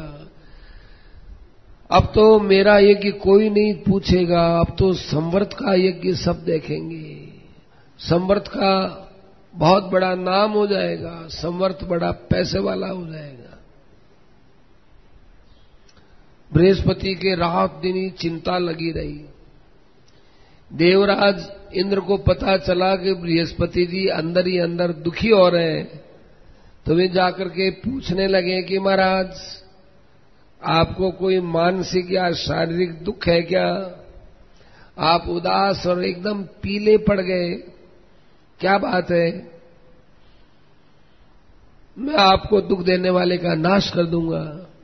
अब तो मेरा यज्ञ कोई नहीं पूछेगा, अब तो संवर्त का यज्ञ सब देखेंगे। संवर्त का बहुत बड़ा नाम हो जाएगा, संवर्त बड़ा पैसे वाला हो जाएगा। बृहस्पति के रात दिन ही चिंता लगी रही। देवराज इंद्र को पता चला कि बृहस्पति जी अंदर ही अंदर दुखी हो रहे हैं, तो वे जाकर के पूछने लगे कि महाराज आपको कोई मानसिक या शारीरिक दुख है क्या? आप उदास और एकदम पीले पड़ गए, क्या बात है? मैं आपको दुख देने वाले का नाश कर दूंगा।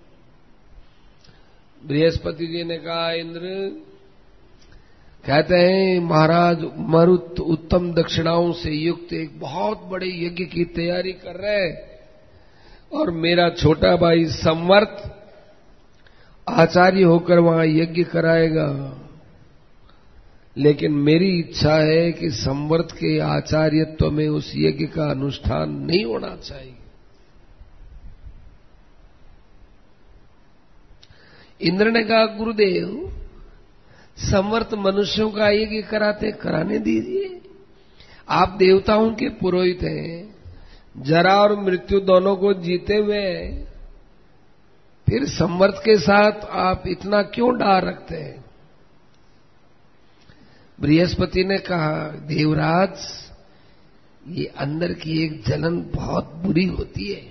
बृहस्पति जी ने कहा, इंद्र कहते हैं महाराज मरुत उत्तम दक्षिणाओं से युक्त एक बहुत बड़े यज्ञ की तैयारी कर रहे हैं और मेरा छोटा भाई संवर्त आचार्य होकर वहां यज्ञ कराएगा। लेकिन मेरी इच्छा है कि संवर्त के आचार्यत्व में उस यज्ञ का अनुष्ठान नहीं होना चाहिए। इंद्र ने कहा, गुरुदेव संवर्त मनुष्यों का यज्ञ कराते, कराने दीजिए। आप देवताओं के पुरोहित हैं, जरा और मृत्यु दोनों को जीते हुए हैं, फिर संवर्त के साथ आप इतना क्यों डार रखते हैं? बृहस्पति ने कहा, देवराज ये अंदर की एक जलन बहुत बुरी होती है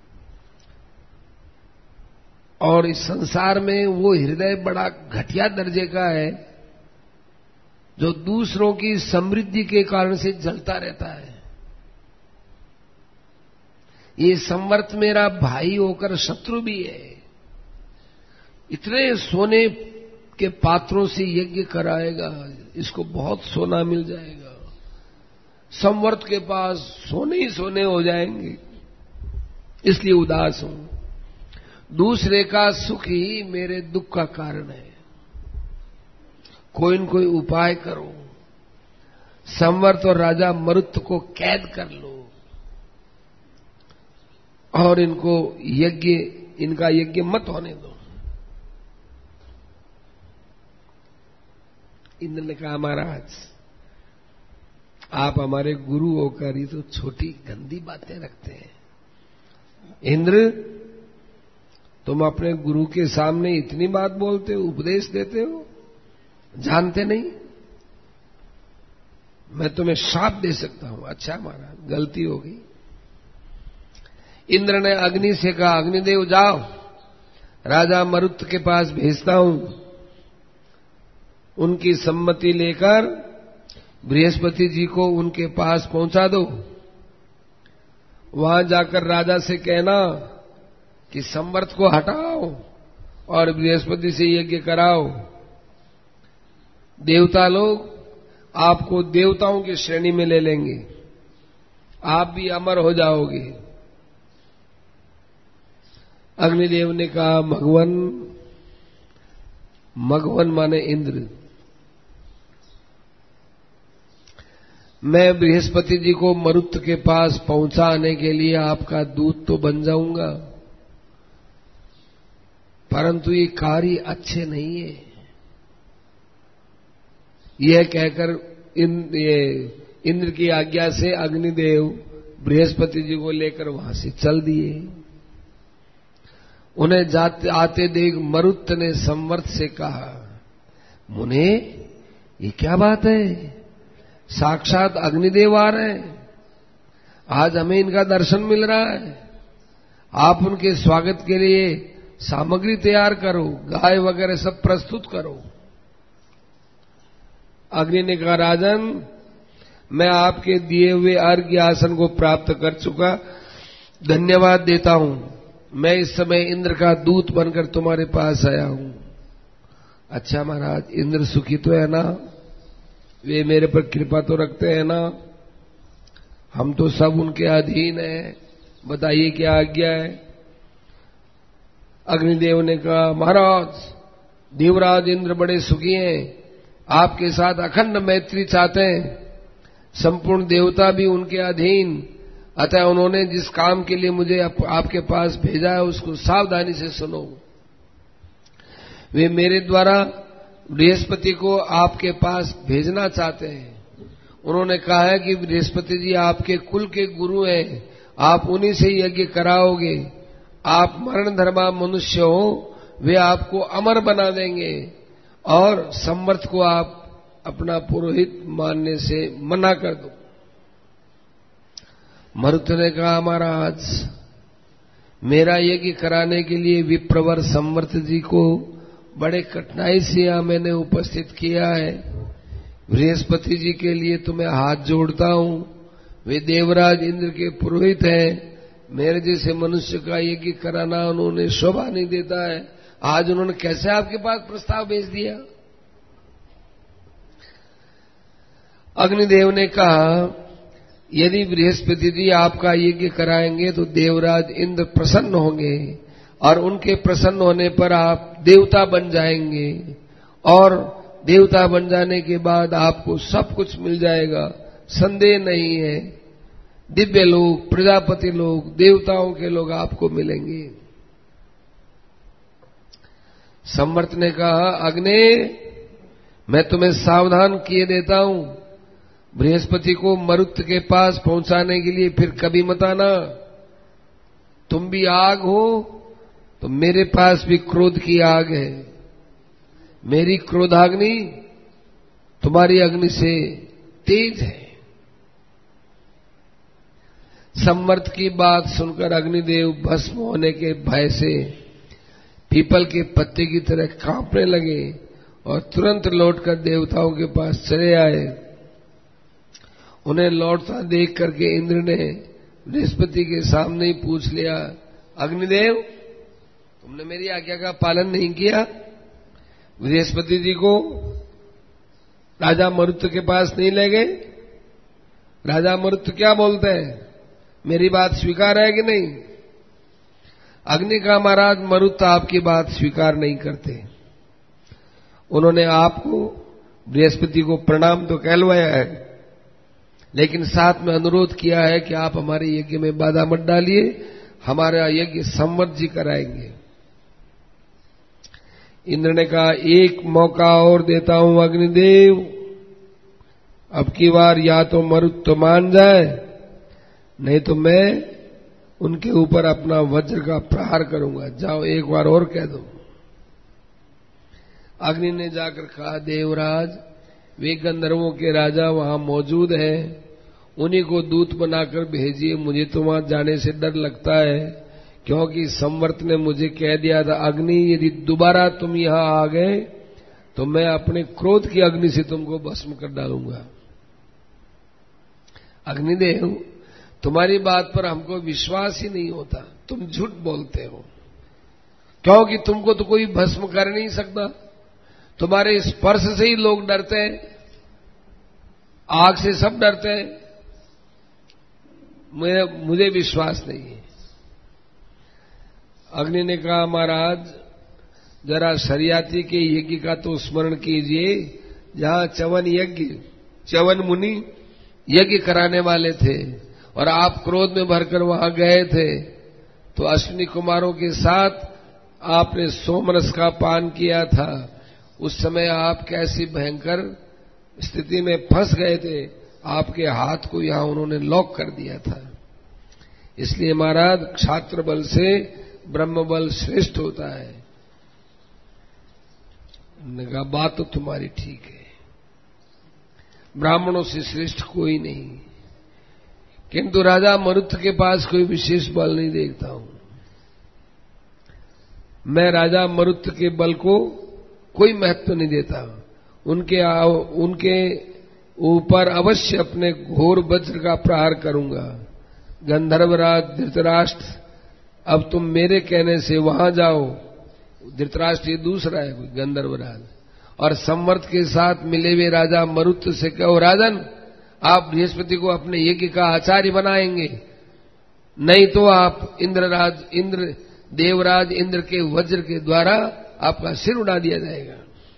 और इस संसार में वो हृदय बड़ा घटिया दर्जे का है जो दूसरों की समृद्धि के कारण से जलता रहता है। ये संवर्त मेरा भाई होकर शत्रु भी है। इतने सोने के पात्रों से यज्ञ कराएगा, इसको बहुत सोना मिल जाएगा। संवर्त के पास सोने ही सोने हो जाएंगे, इसलिए उदास हूं। दूसरे का सुख ही मेरे दुख का कारण है। कोई न कोई उपाय करो, संवर्त और राजा मरुत को कैद कर लो और इनको यज्ञ इनका यज्ञ मत होने दो। इंद्र ने कहा, महाराज आप हमारे गुरु होकर ही तो छोटी गंदी बातें रखते हैं। इंद्र तुम अपने गुरु के सामने इतनी बात बोलते हो, उपदेश देते हो, जानते नहीं? मैं तुम्हें शाप दे सकता हूं। अच्छा महाराज गलती हो गई। इंद्र ने अग्नि से कहा, अग्निदेव जाओ राजा मरुत के पास भेजता हूं, उनकी सम्मति लेकर बृहस्पति जी को उनके पास पहुंचा दो। वहां जाकर राजा से कहना कि संवर्त को हटाओ और बृहस्पति से यज्ञ कराओ। देवता लोग आपको देवताओं की श्रेणी में ले लेंगे, आप भी अमर हो जाओगे। अग्निदेव ने कहा, भगवान, भगवान माने इंद्र, मैं बृहस्पति जी को मरुत के पास पहुंचाने के लिए आपका दूत तो बन जाऊंगा, परंतु ये कार्य अच्छे नहीं है। यह कहकर इन, ये इंद्र की आज्ञा से अग्निदेव बृहस्पति जी को लेकर वहां से चल दिए। उन्हें जाते आते देख मरुत ने संवर्त से कहा, मुने ये क्या बात है, साक्षात अग्निदेव आ रहे हैं, आज हमें इनका दर्शन मिल रहा है, आप उनके स्वागत के लिए सामग्री तैयार करो, गाय वगैरह सब प्रस्तुत करो। अग्नि ने कहा, राजन, मैं आपके दिए हुए अर्घ्य आसन को प्राप्त कर चुका, धन्यवाद देता हूं। मैं इस समय इंद्र का दूत बनकर तुम्हारे पास आया हूं। अच्छा महाराज, इंद्र सुखी तो है ना, वे मेरे पर कृपा तो रखते हैं ना, हम तो सब उनके अधीन हैं, बताइए क्या आज्ञा है। अग्निदेव ने कहा, महाराज, देवराज इंद्र बड़े सुखी हैं, आपके साथ अखंड मैत्री चाहते हैं, संपूर्ण देवता भी उनके अधीन, अतः उन्होंने जिस काम के लिए मुझे आप, आपके पास भेजा है उसको सावधानी से सुनो। वे मेरे द्वारा बृहस्पति को आपके पास भेजना चाहते हैं। उन्होंने कहा है कि बृहस्पति जी आपके कुल के गुरु हैं, आप उन्हीं से यज्ञ कराओगे। आप मरण धर्मा मनुष्य हो, वे आपको अमर बना देंगे और संवर्त को आप अपना पुरोहित मानने से मना कर दो। मरुत ने कहा, महाराज, मेरा यज्ञ कराने के लिए विप्रवर संवर्त जी को बड़े कठिनाई से यहां मैंने उपस्थित किया है। बृहस्पति जी के लिए तो मैं हाथ जोड़ता हूं, वे देवराज इंद्र के पुरोहित हैं, मेरे जैसे मनुष्य का यज्ञ कराना उन्होंने शोभा नहीं देता है। आज उन्होंने कैसे आपके पास प्रस्ताव भेज दिया। अग्निदेव ने कहा, यदि बृहस्पति जी आपका यज्ञ कराएंगे तो देवराज इंद्र प्रसन्न होंगे और उनके प्रसन्न होने पर आप देवता बन जाएंगे और देवता बन जाने के बाद आपको सब कुछ मिल जाएगा, संदेह नहीं है। दिव्य लोग, प्रजापति लोग, देवताओं के लोग आपको मिलेंगे। संवर्त ने कहा, अग्नि, मैं तुम्हें सावधान किए देता हूं, बृहस्पति को मरुत के पास पहुंचाने के लिए फिर कभी मत आना। तुम भी आग हो तो मेरे पास भी क्रोध की आग है, मेरी क्रोधाग्नि तुम्हारी अग्नि से तेज है। संवर्त की बात सुनकर अग्निदेव भस्म होने के भय से पीपल के पत्ते की तरह कांपने लगे और तुरंत लौटकर देवताओं के पास चले आए। उन्हें लौटता देख करके इंद्र ने बृहस्पति के सामने ही पूछ लिया, अग्निदेव, तुमने मेरी आज्ञा का पालन नहीं किया, बृहस्पति जी को राजा मरुत के पास नहीं ले गए। राजा मरुत क्या बोलते हैं, मेरी बात स्वीकार है कि नहीं। अग्नि का, महाराज, मरुत आपकी बात स्वीकार नहीं करते। उन्होंने आपको, बृहस्पति को प्रणाम तो कहलवाया है, लेकिन साथ में अनुरोध किया है कि आप हमारे यज्ञ में बाधा मत डालिए, हमारा यज्ञ संवर्त जी कराएंगे। इंद्र ने कहा, एक मौका और देता हूं अग्निदेव, अब की बार या तो मरुत तो मान जाए, नहीं तो मैं उनके ऊपर अपना वज्र का प्रहार करूंगा। जाओ, एक बार और कह दो। अग्नि ने जाकर कहा, देवराज, वे गंधर्वों के राजा वहां मौजूद हैं, उन्हीं को दूत बनाकर भेजिए। मुझे तो वहां जाने से डर लगता है, क्योंकि संवर्त ने मुझे कह दिया था, अग्नि यदि दोबारा तुम यहां आ गए तो मैं अपने क्रोध की अग्नि से तुमको भस्म कर डालूंगा। अग्निदेव, तुम्हारी बात पर हमको विश्वास ही नहीं होता, तुम झूठ बोलते हो, क्योंकि तुमको तो कोई भस्म कर नहीं सकता। तुम्हारे स्पर्श से ही लोग डरते हैं, आग से सब डरते हैं, मुझे विश्वास नहीं है। अग्नि ने कहा, महाराज जरा शरियाती के यज्ञ का तो स्मरण कीजिए, जहां चवन यज्ञ चवन मुनि यज्ञ कराने वाले थे और आप क्रोध में भरकर वहां गए थे, तो अश्विनी कुमारों के साथ आपने सोमरस का पान किया था। उस समय आप कैसी भयंकर स्थिति में फंस गए थे, आपके हाथ को यहां उन्होंने लॉक कर दिया था। इसलिए महाराज, क्षात्र बल से ब्रह्म बल श्रेष्ठ होता है। उन्होंने कहा, बात तो तुम्हारी ठीक है, ब्राह्मणों से श्रेष्ठ कोई नहीं, किंतु राजा मरुत के पास कोई विशेष बल नहीं देखता हूं। मैं राजा मरुत के बल को कोई महत्व नहीं देता, उनके उनके ऊपर अवश्य अपने घोर वज्र का प्रहार करूंगा। गंधर्वराज धृतराष्ट्र, अब तुम मेरे कहने से वहां जाओ। धृतराष्ट्र ये दूसरा है कोई गंधर्वराज, और संवर्त के साथ मिले हुए राजा मरुत से कहो, राजन आप बृहस्पति को अपने यज्ञ का आचार्य बनाएंगे, नहीं तो आप इंद्रराज इंद्र देवराज इंद्र के वज्र के द्वारा आपका सिर उड़ा दिया जाएगा।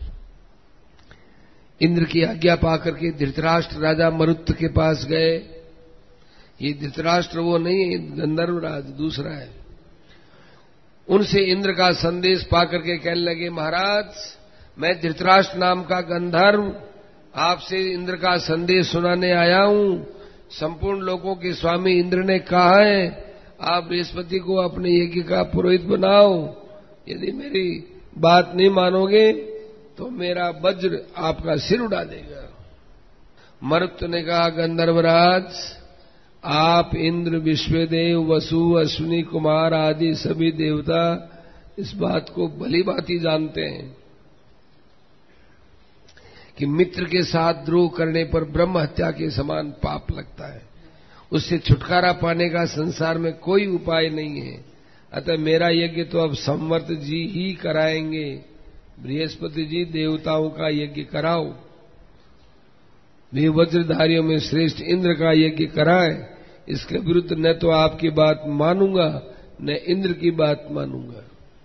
इंद्र की आज्ञा पाकर के धृतराष्ट्र राजा मरुत के पास गए। ये धृतराष्ट्र वो नहीं है, गंधर्वराज दूसरा है। उनसे इंद्र का संदेश पाकर के कहने लगे, महाराज मैं धृतराष्ट्र नाम का गंधर्व आपसे इंद्र का संदेश सुनाने आया हूं। संपूर्ण लोगों के स्वामी इंद्र ने कहा है, आप बृहस्पति को अपने यज्ञ का पुरोहित बनाओ। यदि मेरी बात नहीं मानोगे तो मेरा वज्र आपका सिर उड़ा देगा। मरुत ने कहा, गंधर्वराज आप इंद्र, विश्वदेव, वसु, अश्विनी कुमार आदि सभी देवता इस बात को भली भांति जानते हैं कि मित्र के साथ द्रोह करने पर ब्रह्म हत्या के समान पाप लगता है। उससे छुटकारा पाने का संसार में कोई उपाय नहीं है। अतः मेरा यज्ञ तो अब संवर्त जी ही कराएंगे। बृहस्पति जी देवताओं का यज्ञ कराओ, वे वज्रधारियों में श्रेष्ठ इंद्र का यज्ञ कराए। इसके विरुद्ध न तो आपकी बात मानूंगा न इंद्र की बात मानूंगा।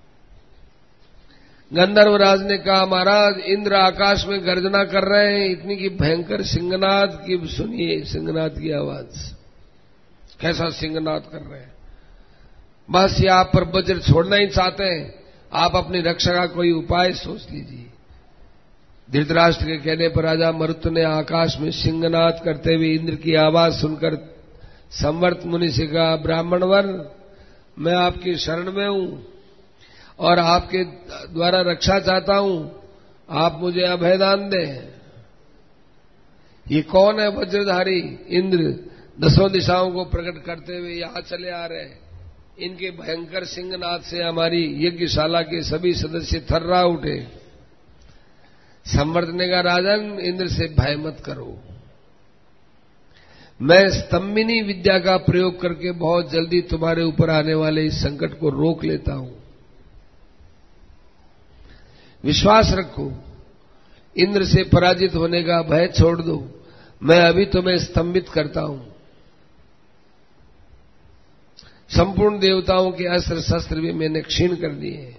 गंधर्वराज ने कहा, महाराज इंद्र आकाश में गर्जना कर रहे हैं, इतनी की भयंकर सिंहनाद की सुनिए, सिंहनाद की आवाज। कैसा सिंहनाद कर रहे हैं, बस ये आप पर वज्र छोड़ना ही चाहते हैं। आप अपनी रक्षा का कोई उपाय सोच लीजिए। धृतराष्ट्र के कहने पर राजा मरुत ने आकाश में सिंहनाद करते हुए इंद्र की आवाज सुनकर संवर्त मुनि से कहा, ब्राह्मणवर मैं आपकी शरण में हूं और आपके द्वारा रक्षा चाहता हूं, आप मुझे अभयदान दें। ये कौन है वज्रधारी इंद्र, दसों दिशाओं को प्रकट करते हुए यहां चले आ रहे हैं। इनके भयंकर सिंहनाद से हमारी यज्ञशाला के सभी सदस्य थर्रा उठे। संवर्त ने कहा, राजन इंद्र से भय मत करो, मैं स्तंभिनी विद्या का प्रयोग करके बहुत जल्दी तुम्हारे ऊपर आने वाले इस संकट को रोक लेता हूं। विश्वास रखो, इंद्र से पराजित होने का भय छोड़ दो, मैं अभी तुम्हें स्तंभित करता हूं। संपूर्ण देवताओं के अस्त्र शस्त्र भी मैंने क्षीण कर दिए।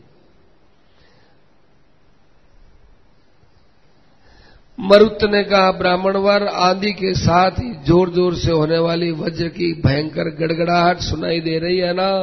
मरुत ने कहा, ब्राह्मणवर आंधी के साथ ही जोर जोर से होने वाली वज्र की भयंकर गड़गड़ाहट सुनाई दे रही है ना?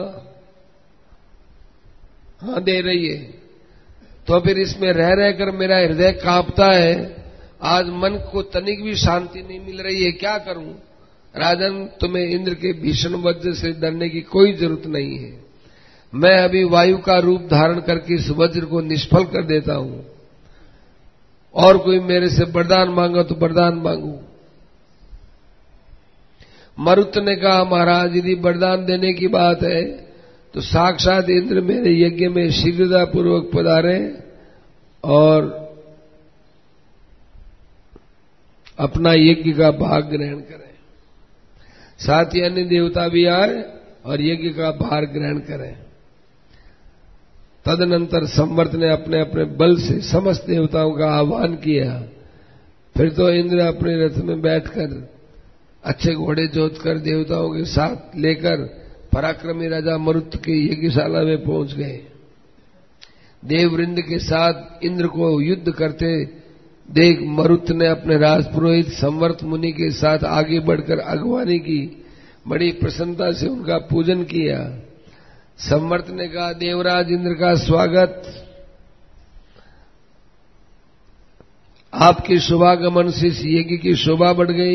हां दे रही है। तो फिर इसमें रह रहकर मेरा हृदय कांपता है। आज मन को तनिक भी शांति नहीं मिल रही है, क्या करूं? राजन तुम्हें इंद्र के भीषण वज्र से डरने की कोई जरूरत नहीं है। मैं अभी वायु का रूप धारण करके इस वज्र को निष्फल कर देता हूं, और कोई मेरे से वरदान मांगा तो वरदान मांगू। मरुत ने कहा, महाराज यदि वरदान देने की बात है तो साक्षात इंद्र मेरे यज्ञ में शीघ्रता पूर्वक पधारे और अपना यज्ञ का भाग ग्रहण करें। साथ ही अन्य देवता भी आए और यज्ञ का भार ग्रहण करें। तदनंतर संवर्त ने अपने अपने बल से समस्त देवताओं का आह्वान किया। फिर तो इंद्र अपने रथ में बैठकर अच्छे घोड़े जोतकर देवताओं के साथ लेकर पराक्रमी राजा मरुत की यज्ञशाला में पहुंच गए। देववृंद के साथ इंद्र को युद्ध करते देख मरुत ने अपने राजपुरोहित संवर्त मुनि के साथ आगे बढ़कर अगवानी की। बड़ी प्रसन्नता से उनका पूजन किया। संवर्त ने कहा, देवराज इंद्र का स्वागत। आपके शुभागमन से इस यज्ञ की शोभा बढ़ गई।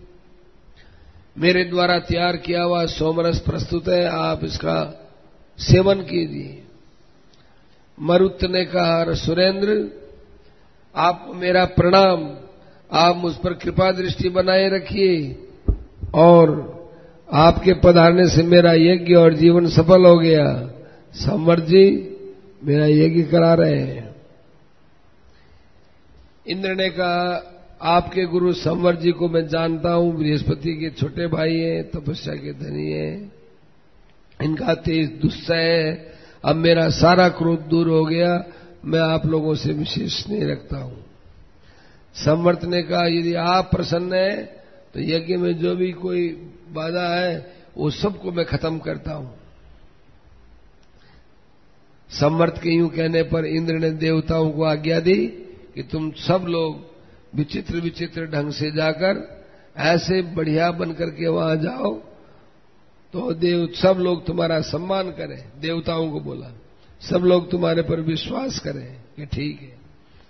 मेरे द्वारा तैयार किया हुआ सोमरस प्रस्तुत है, आप इसका सेवन कीजिए। मरुत ने कहा, सुरेंद्र आपको मेरा प्रणाम, आप मुझ पर कृपा दृष्टि बनाए रखिए और आपके पधारने से मेरा यज्ञ और जीवन सफल हो गया। संवर्त जी मेरा यज्ञ करा रहे हैं। इंद्र ने कहा, आपके गुरु संवर्त जी को मैं जानता हूं, बृहस्पति के छोटे भाई हैं, तपस्या के धनी हैं, इनका तेज दुस्सह है। अब मेरा सारा क्रोध दूर हो गया, मैं आप लोगों से विशेष नहीं रखता हूं। संवर्त ने कहा, यदि आप प्रसन्न हैं तो यज्ञ में जो भी कोई बाधा है वो सबको मैं खत्म करता हूं। संवर्त के यूं कहने पर इंद्र ने देवताओं को आज्ञा दी कि तुम सब लोग विचित्र विचित्र ढंग से जाकर ऐसे बढ़िया बनकर के वहां जाओ तो देव सब लोग तुम्हारा सम्मान करें। देवताओं को बोला, सब लोग तुम्हारे पर विश्वास करें कि ठीक है।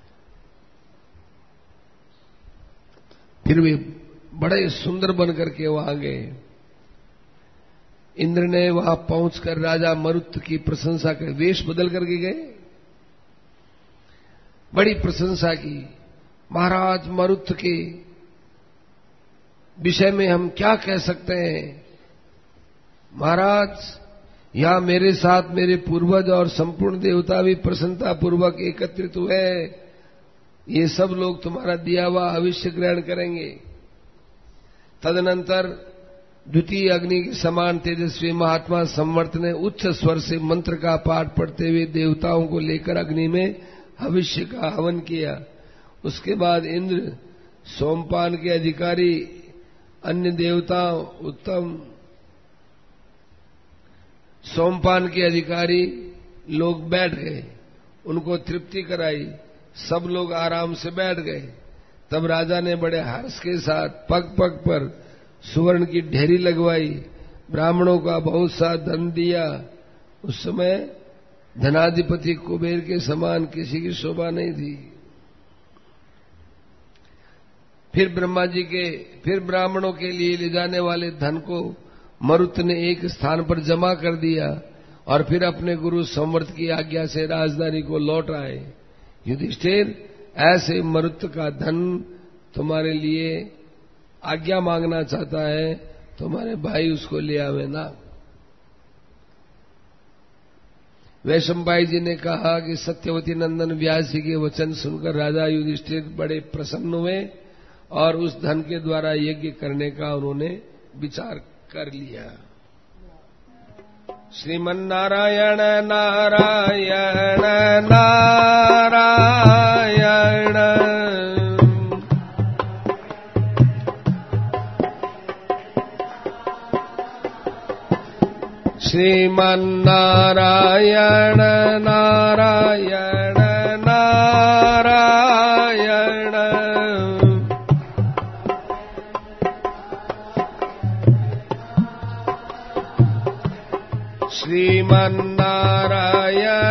फिर वे बड़े सुंदर बनकर के वहां गए। इंद्र ने वहां पहुंचकर राजा मरुत की प्रशंसा कर वेश बदल करके गए, बड़ी प्रशंसा की। महाराज मरुत के विषय में हम क्या कह सकते हैं। महाराज, यहां मेरे साथ मेरे पूर्वज और संपूर्ण देवता भी प्रसन्नता पूर्वक एकत्रित हुए। ये सब लोग तुम्हारा दिया हुआ हविष्य ग्रहण करेंगे। तदनंतर द्वितीय अग्नि के समान तेजस्वी महात्मा संवर्त ने उच्च स्वर से मंत्र का पाठ पढ़ते हुए देवताओं को लेकर अग्नि में हविष्य का हवन किया। उसके बाद इंद्र, सोमपान के अधिकारी, अन्य देवता, उत्तम सोमपान के अधिकारी लोग बैठ गए, उनको तृप्ति कराई, सब लोग आराम से बैठ गए। तब राजा ने बड़े हर्ष के साथ पग पग पर सुवर्ण की ढेरी लगवाई, ब्राह्मणों का बहुत सा धन दिया। उस समय धनाधिपति कुबेर के समान किसी की शोभा नहीं थी। फिर ब्रह्मा जी के फिर ब्राह्मणों के लिए ले जाने वाले धन को मरुत ने एक स्थान पर जमा कर दिया और फिर अपने गुरु संवर्त की आज्ञा से राजधानी को लौट आए। युधिष्ठिर, ऐसे मरुत का धन तुम्हारे लिए आज्ञा मांगना चाहता है, तुम्हारे भाई उसको ले आवे ना। वैशंपायन जी ने कहा कि सत्यवती नंदन व्यास जी के वचन सुनकर राजा युधिष्ठिर बड़े प्रसन्न हुए और उस धन के द्वारा यज्ञ करने का उन्होंने विचार कर लिया। श्रीमन्नारायण नारायण नारायण श्रीमन्नारायण नारायण नारायण श्रीमन्नारायण